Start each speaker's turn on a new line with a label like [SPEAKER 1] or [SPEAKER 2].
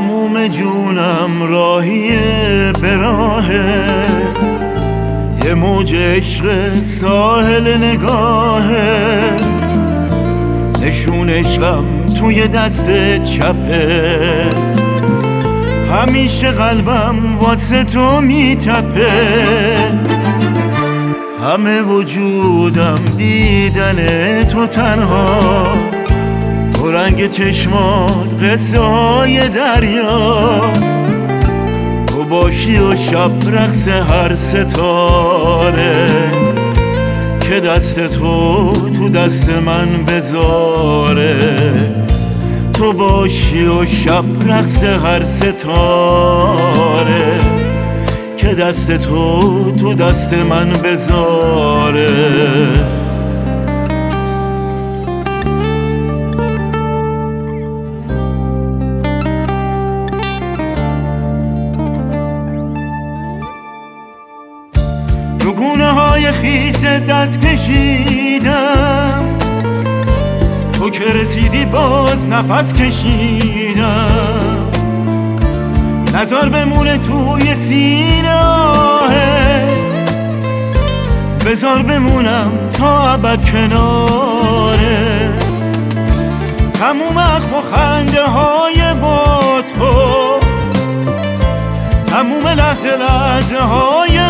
[SPEAKER 1] تموم جونم راهیه به راهه، یه موج عشق ساحل نگاهه، نشون عشقم توی دست چپه، همیشه قلبم واسه تو میتپه، همه وجودم دیدن تو تنها، تو رنگ چشمات قصه های دریاست، تو باشی و شب رقص هر ستاره، که دست تو تو دست من بذاره، تو باشی و شب رقص هر ستاره، که دست تو تو دست من بذاره. تو گونه های خیس دست کشیدم، تو که رسیدی باز نفس کشیدم، نزار بمونه توی سینه آهت، بذار بمونم تا ابد کناره، تموم اخم و خنده های با تو، تموم لحظه لحظه های